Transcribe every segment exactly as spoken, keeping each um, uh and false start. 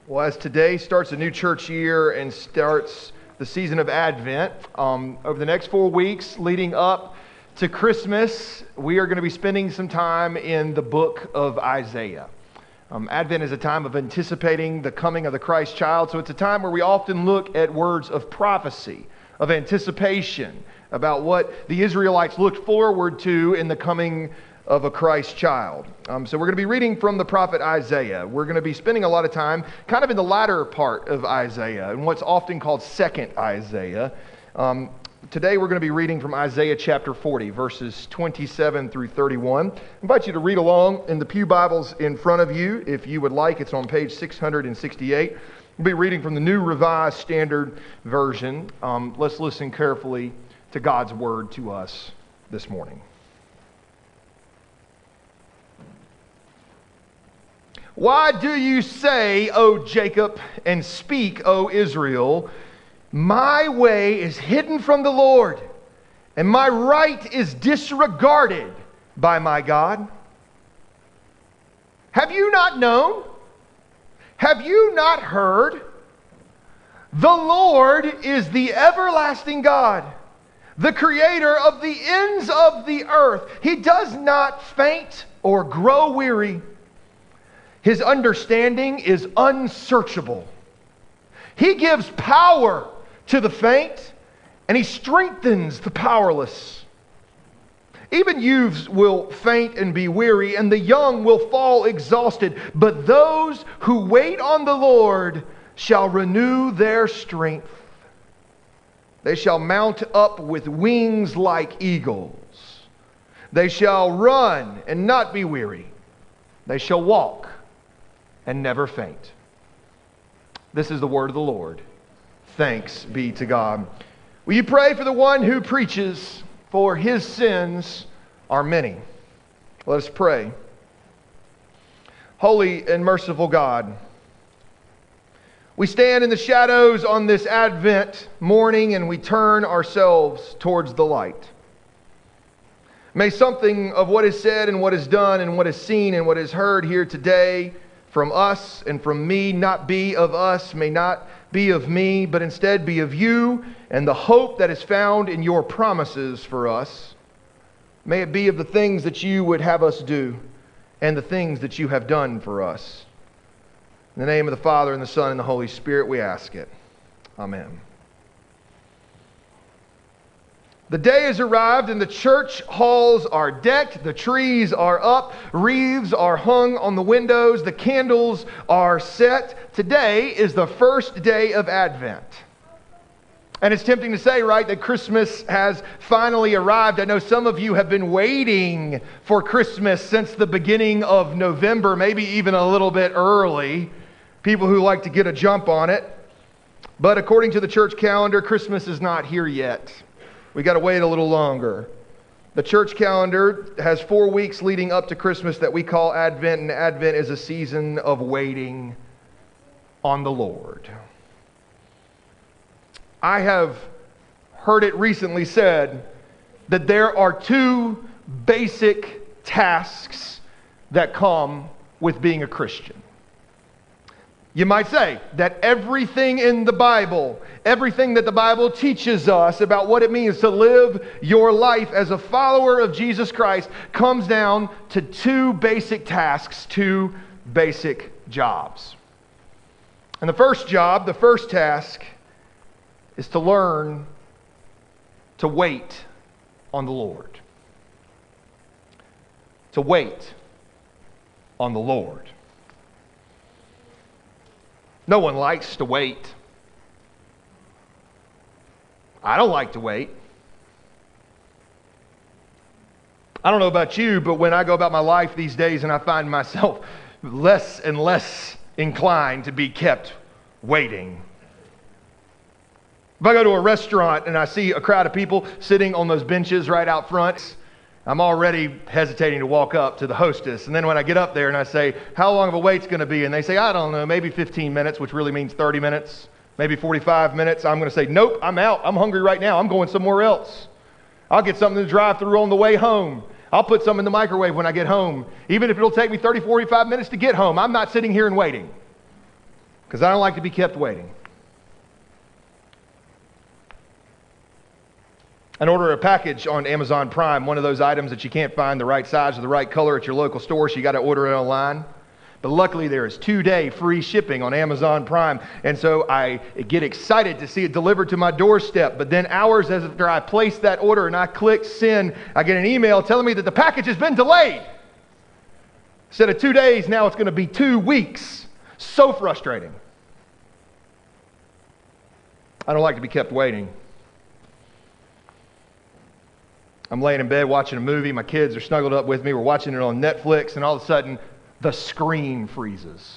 Well, as today starts a new church year and starts the season of Advent, um, over the next four weeks leading up to Christmas, we are going to be spending some time in the book of Isaiah. Um, Advent is a time of anticipating the coming of the Christ child, so it's a time where we often look at words of prophecy, of anticipation, about what the Israelites looked forward to in the coming of a Christ child. Um, so we're going to be reading from the prophet Isaiah. We're going to be spending a lot of time kind of in the latter part of Isaiah, and what's often called Second Isaiah. Um, today we're going to be reading from Isaiah chapter forty, verses twenty-seven through thirty-one. I invite you to read along in the pew Bibles in front of you if you would like. It's on page six hundred sixty-eight. We'll be reading from the New Revised Standard Version. Um, let's listen carefully to God's word to us this morning. Why do you say, O Jacob, and speak, O Israel, my way is hidden from the Lord, and my right is disregarded by my God? Have you not known? Have you not heard? The Lord is the everlasting God, the creator of the ends of the earth. He does not faint or grow weary. His understanding is unsearchable. He gives power to the faint, and he strengthens the powerless. Even youths will faint and be weary, and the young will fall exhausted. But those who wait on the Lord shall renew their strength. They shall mount up with wings like eagles. They shall run and not be weary. They shall walk and never faint. This is the word of the Lord. Thanks be to God. Will you pray for the one who preaches, for his sins are many? Let us pray. Holy and merciful God, we stand in the shadows on this Advent morning and we turn ourselves towards the light. May something of what is said and what is done and what is seen and what is heard here today from us and from me not be of us, may not be of me, but instead be of you and the hope that is found in your promises for us. May it be of the things that you would have us do and the things that you have done for us. In the name of the Father, and the Son, and the Holy Spirit, we ask it. Amen. The day has arrived and the church halls are decked, the trees are up, wreaths are hung on the windows, the candles are set. Today is the first day of Advent. And it's tempting to say, right, that Christmas has finally arrived. I know some of you have been waiting for Christmas since the beginning of November, maybe even a little bit early. People who like to get a jump on it. But according to the church calendar, Christmas is not here yet. We got to wait a little longer. The church calendar has four weeks leading up to Christmas that we call Advent, and Advent is a season of waiting on the Lord. I have heard it recently said that there are two basic tasks that come with being a Christian. You might say that everything in the Bible, everything that the Bible teaches us about what it means to live your life as a follower of Jesus Christ comes down to two basic tasks, two basic jobs. And the first job, the first task, is to learn to wait on the Lord. To wait on the Lord. No one likes to wait. I don't like to wait. I don't know about you, but when I go about my life these days and I find myself less and less inclined to be kept waiting. If I go to a restaurant and I see a crowd of people sitting on those benches right out front, I'm already hesitating to walk up to the hostess. And then when I get up there and I say, how long of a wait's going to be? And they say, I don't know, maybe fifteen minutes, which really means thirty minutes, maybe forty-five minutes. I'm going to say, nope, I'm out. I'm hungry right now. I'm going somewhere else. I'll get something to drive through on the way home. I'll put some in the microwave when I get home. Even if it'll take me thirty, forty-five minutes to get home, I'm not sitting here and waiting. because I don't like to be kept waiting. And order a package on Amazon Prime, one of those items that you can't find the right size or the right color at your local store, so you got to order it online. But luckily there is two-day free shipping on Amazon Prime, and so I get excited to see it delivered to my doorstep. But then hours after I place that order and I click send, I get an email telling me that the package has been delayed. Instead of two days, now it's going to be two weeks. So frustrating. I don't like to be kept waiting. I'm laying in bed watching a movie. My kids are snuggled up with me. We're watching it on Netflix, and all of a sudden, the screen freezes.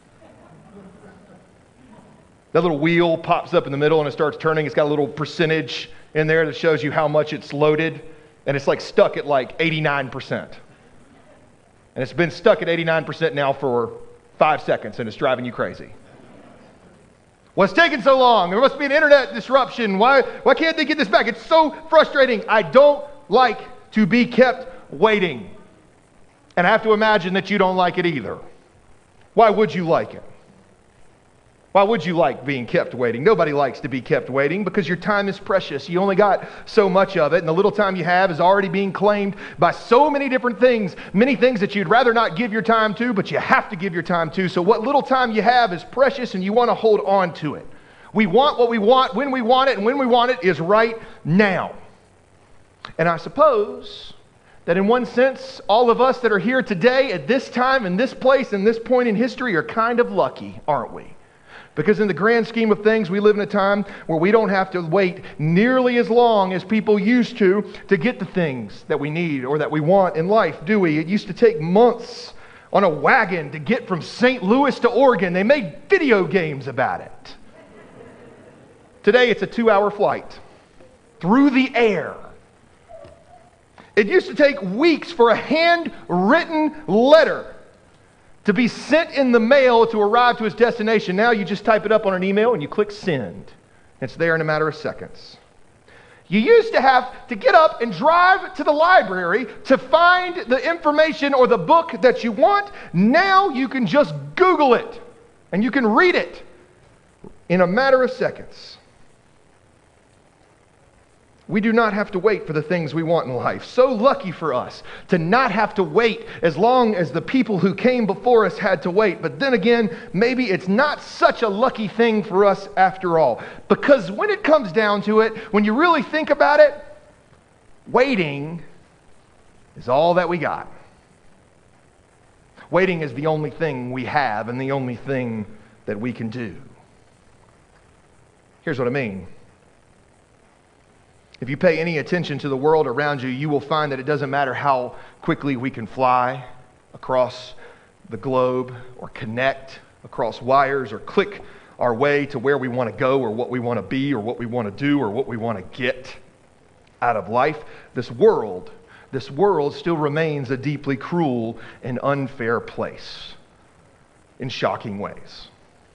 That little wheel pops up in the middle, and it starts turning. It's got a little percentage in there that shows you how much it's loaded, and it's like stuck at like eighty-nine percent. And it's been stuck at eighty-nine percent now for five seconds, and it's driving you crazy. What's taking so long? There must be an internet disruption. Why, why can't they get this back? It's so frustrating. I don't like to be kept waiting. And I have to imagine that you don't like it either. Why would you like it? Why would you like being kept waiting? Nobody likes to be kept waiting because your time is precious. You only got so much of it, and the little time you have is already being claimed by so many different things, many things that you'd rather not give your time to, but you have to give your time to. So what little time you have is precious, and you want to hold on to it. We want what we want when we want it, and when we want it is right now. And I suppose that in one sense, all of us that are here today at this time, in this place, in this point in history are kind of lucky, aren't we? Because in the grand scheme of things, we live in a time where we don't have to wait nearly as long as people used to to get the things that we need or that we want in life, do we? It used to take months on a wagon to get from Saint Louis to Oregon. They made video games about it. Today, it's a two-hour flight through the air. It used to take weeks for a handwritten letter to be sent in the mail to arrive to its destination. Now you just type it up on an email and you click send. It's there in a matter of seconds. You used to have to get up and drive to the library to find the information or the book that you want. Now you can just Google it and you can read it in a matter of seconds. We do not have to wait for the things we want in life. So lucky for us to not have to wait as long as the people who came before us had to wait. But then again, maybe it's not such a lucky thing for us after all. Because when it comes down to it, when you really think about it, waiting is all that we got. Waiting is the only thing we have and the only thing that we can do. Here's what I mean. If you pay any attention to the world around you, you will find that it doesn't matter how quickly we can fly across the globe or connect across wires or click our way to where we want to go or what we want to be or what we want to do or what we want to get out of life. This world, this world still remains a deeply cruel and unfair place in shocking ways.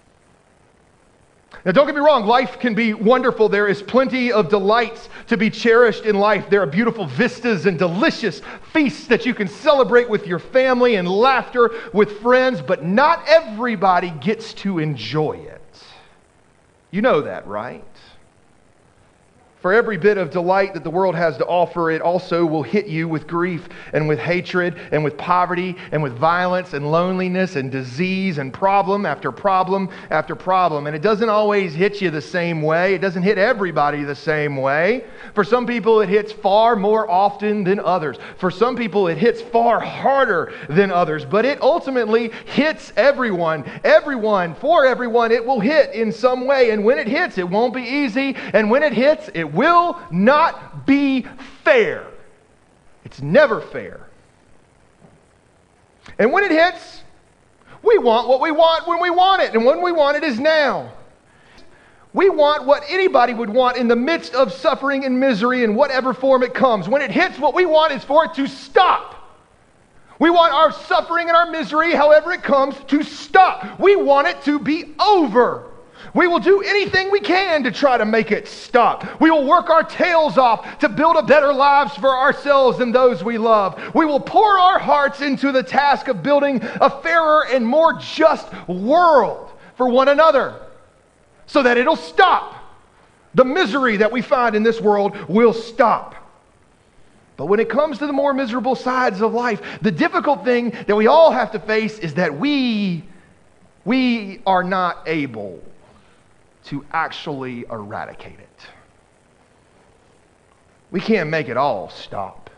Now, don't get me wrong, life can be wonderful. There is plenty of delights to be cherished in life. There are beautiful vistas and delicious feasts that you can celebrate with your family and laughter with friends, but not everybody gets to enjoy it. You know that, right? For every bit of delight that the world has to offer, it also will hit you with grief and with hatred and with poverty and with violence and loneliness and disease and problem after problem after problem. And it doesn't always hit you the same way. It doesn't hit everybody the same way. For some people, it hits far more often than others. For some people, it hits far harder than others. But it ultimately hits everyone. Everyone, for everyone, it will hit in some way. And when it hits, it won't be easy. And when it hits, it will not be fair. It's never fair. And when it hits, we want what we want when we want it. And when we want it is now. We want what anybody would want in the midst of suffering and misery in whatever form it comes. When it hits, what we want is for it to stop. We want our suffering and our misery, however it comes, to stop. We want it to be over. We will do anything we can to try to make it stop. We will work our tails off to build a better lives for ourselves and those we love. We will pour our hearts into the task of building a fairer and more just world for one another so that it'll stop. The misery that we find in this world will stop. But when it comes to the more miserable sides of life, the difficult thing that we all have to face is that we, we are not able to actually eradicate it. We can't make it all stop.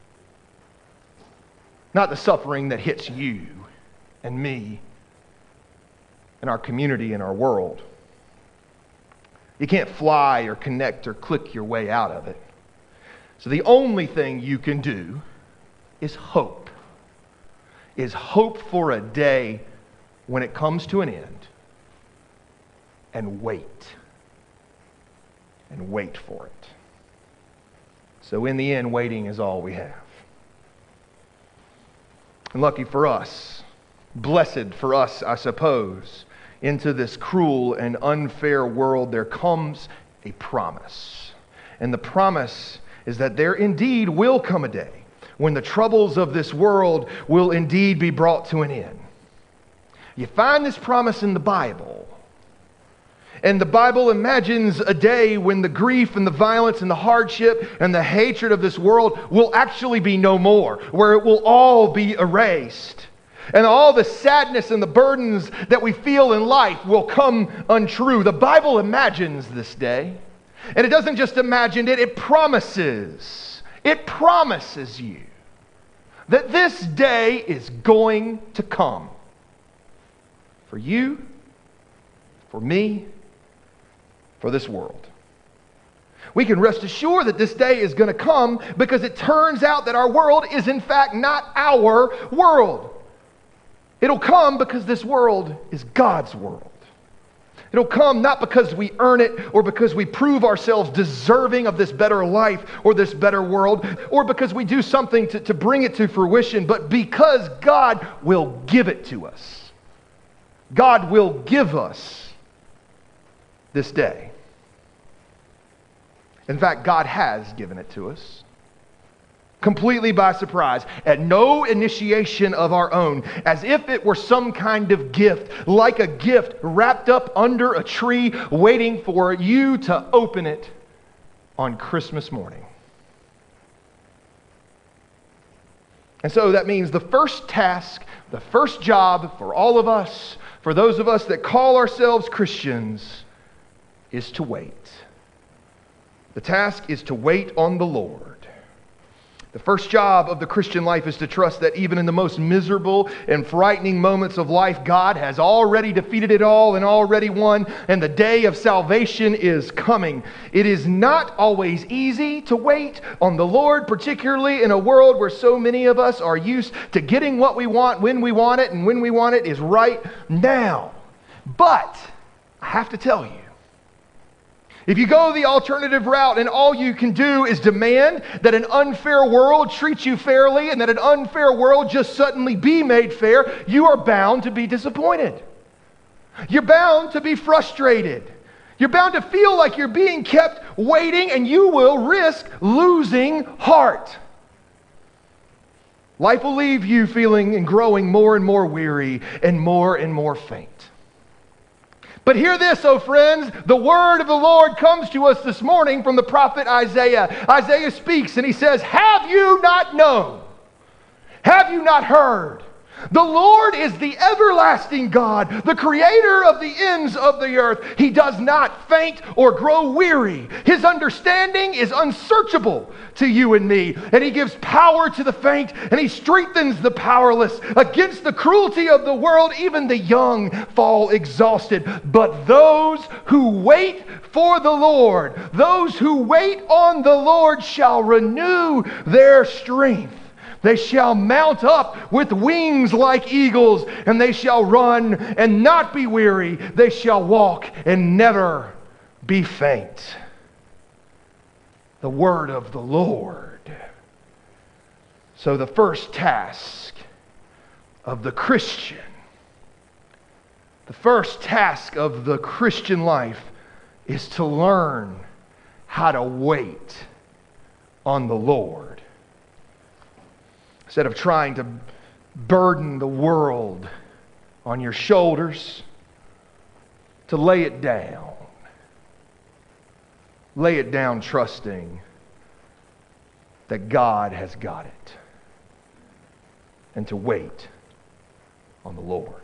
Not the suffering that hits you and me and our community and our world. You can't fly or connect or click your way out of it. So the only thing you can do is hope. Is hope for a day when it comes to an end. And wait. And wait for it. So in the end, waiting is all we have. And lucky for us, blessed for us, I suppose, into this cruel and unfair world there comes a promise. And the promise is that there indeed will come a day when the troubles of this world will indeed be brought to an end. You find this promise in the Bible. And the Bible imagines a day when the grief and the violence and the hardship and the hatred of this world will actually be no more, where it will all be erased. And all the sadness and the burdens that we feel in life will come untrue. The Bible imagines this day. And it doesn't just imagine it, it promises. It promises you that this day is going to come. For you, for me, for this world. We can rest assured that this day is going to come because it turns out that our world is in fact not our world. It'll come because this world is God's world. It'll come not because we earn it or because we prove ourselves deserving of this better life or this better world or because we do something to, to bring it to fruition, but because God will give it to us. God will give us this day. In fact, God has given it to us. Completely by surprise, at no initiation of our own, as if it were some kind of gift, like a gift wrapped up under a tree, waiting for you to open it on Christmas morning. And so that means the first task, the first job for all of us, for those of us that call ourselves Christians, is to wait. The task is to wait on the Lord. The first job of the Christian life is to trust that even in the most miserable and frightening moments of life, God has already defeated it all and already won, and the day of salvation is coming. It is not always easy to wait on the Lord, particularly in a world where so many of us are used to getting what we want when we want it, and when we want it is right now. But I have to tell you, if you go the alternative route and all you can do is demand that an unfair world treat you fairly and that an unfair world just suddenly be made fair, you are bound to be disappointed. You're bound to be frustrated. You're bound to feel like you're being kept waiting, and you will risk losing heart. Life will leave you feeling and growing more and more weary and more and more faint. But hear this, oh friends, the word of the Lord comes to us this morning from the prophet Isaiah. Isaiah speaks and he says, "Have you not known? Have you not heard? The Lord is the everlasting God, the creator of the ends of the earth. He does not faint or grow weary. His understanding is unsearchable to you and me. And he gives power to the faint, and he strengthens the powerless. Against the cruelty of the world, even the young fall exhausted. But those who wait for the Lord, those who wait on the Lord shall renew their strength. They shall mount up with wings like eagles, and they shall run and not be weary. They shall walk and never be faint." The word of the Lord. So the first task of the Christian, the first task of the Christian life is to learn how to wait on the Lord. Instead of trying to burden the world on your shoulders, to lay it down. Lay it down trusting that God has got it. And to wait on the Lord.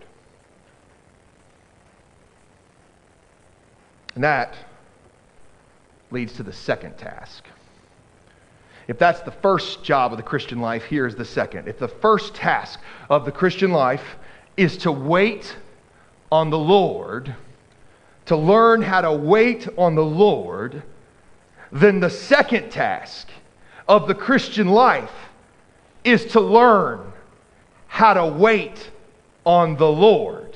And that leads to the second task. If that's the first job of the Christian life, here is the second. If the first task of the Christian life is to wait on the Lord, to learn how to wait on the Lord, then the second task of the Christian life is to learn how to wait on the Lord.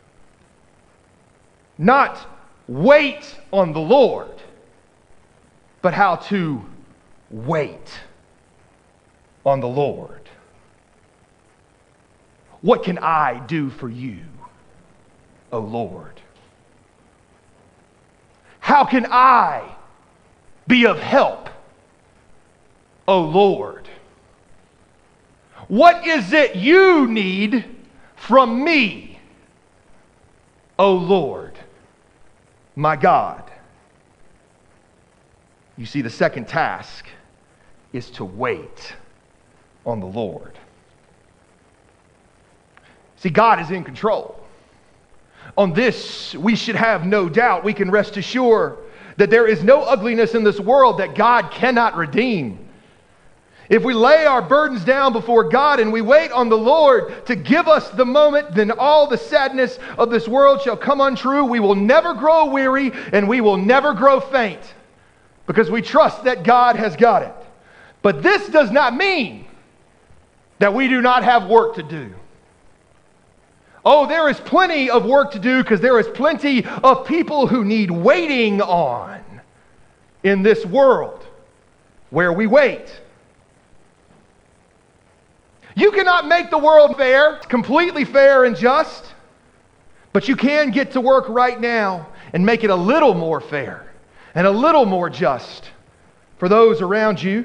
Not wait on the Lord, but how to wait on the Lord. What can I do for you, O Lord? How can I be of help, O Lord? What is it you need from me, O Lord, my God? You see, the second task is to wait on the Lord. See, God is in control. On this, we should have no doubt. We can rest assured that there is no ugliness in this world that God cannot redeem. If we lay our burdens down before God and we wait on the Lord to give us the moment, then all the sadness of this world shall come untrue. We will never grow weary and we will never grow faint because we trust that God has got it. But this does not mean that we do not have work to do. Oh, there is plenty of work to do because there is plenty of people who need waiting on in this world where we wait. You cannot make the world fair, completely fair and just, but you can get to work right now and make it a little more fair and a little more just for those around you.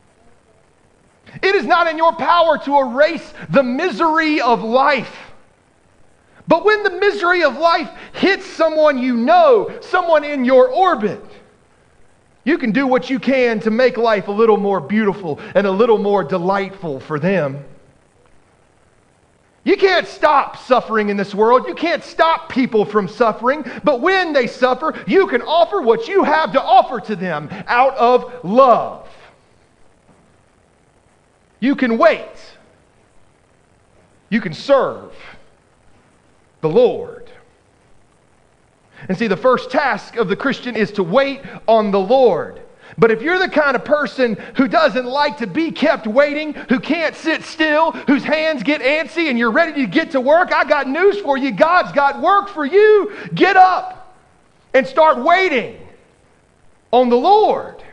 It is not in your power to erase the misery of life. But when the misery of life hits someone you know, someone in your orbit, you can do what you can to make life a little more beautiful and a little more delightful for them. You can't stop suffering in this world. You can't stop people from suffering. But when they suffer, you can offer what you have to offer to them out of love. You can wait. You can serve the Lord. And see, the first task of the Christian is to wait on the Lord. But if you're the kind of person who doesn't like to be kept waiting, who can't sit still, whose hands get antsy and you're ready to get to work, I got news for you. God's got work for you. Get up and start waiting on the Lord.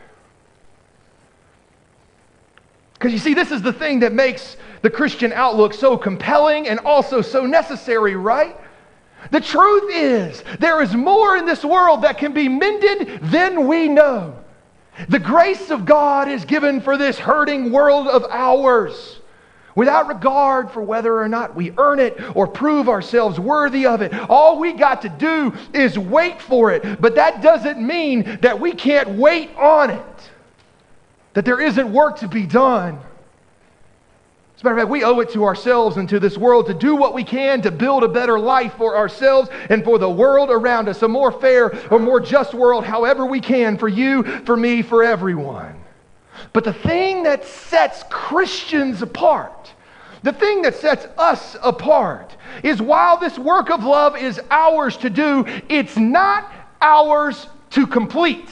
Because you see, this is the thing that makes the Christian outlook so compelling and also so necessary, right? The truth is, there is more in this world that can be mended than we know. The grace of God is given for this hurting world of ours, without regard for whether or not we earn it or prove ourselves worthy of it. All we got to do is wait for it. But that doesn't mean that we can't wait on it, that there isn't work to be done. As a matter of fact, we owe it to ourselves and to this world to do what we can to build a better life for ourselves and for the world around us, a more fair or more just world, however we can, for you, for me, for everyone. But the thing that sets Christians apart, the thing that sets us apart, is while this work of love is ours to do, it's not ours to complete.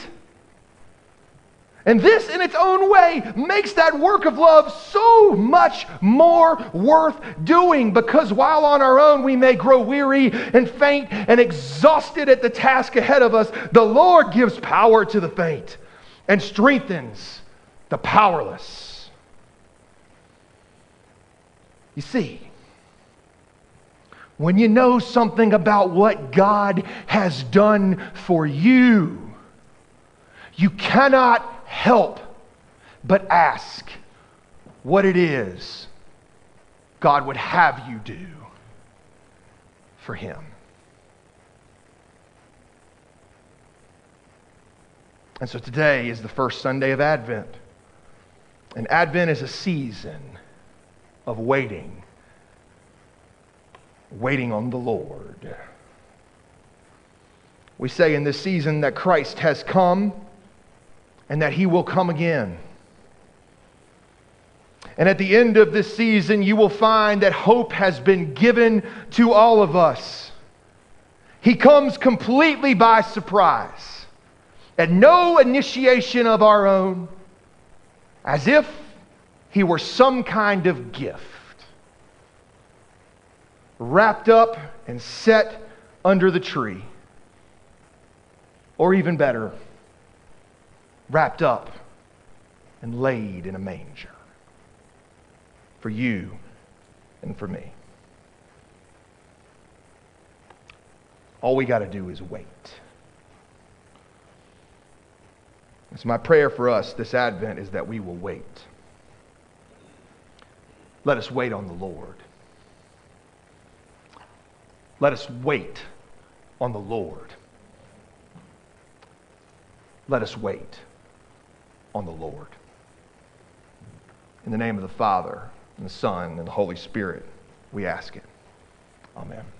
And this, in its own way, makes that work of love so much more worth doing, because while on our own we may grow weary and faint and exhausted at the task ahead of us, the Lord gives power to the faint and strengthens the powerless. You see, when you know something about what God has done for you, you cannot help but ask what it is God would have you do for Him. And so today is the first Sunday of Advent. And Advent is a season of waiting. Waiting on the Lord. We say in this season that Christ has come and that He will come again. And at the end of this season, you will find that hope has been given to all of us. He comes completely by surprise, at no initiation of our own, as if He were some kind of gift, wrapped up and set under the tree. Or even better, wrapped up and laid in a manger. For you and for me. All we got to do is wait. It's my prayer for us this Advent is that we will wait. Let us wait on the Lord. Let us wait on the Lord. Let us wait on the Lord. In the name of the Father, and the Son, and the Holy Spirit, we ask it. Amen.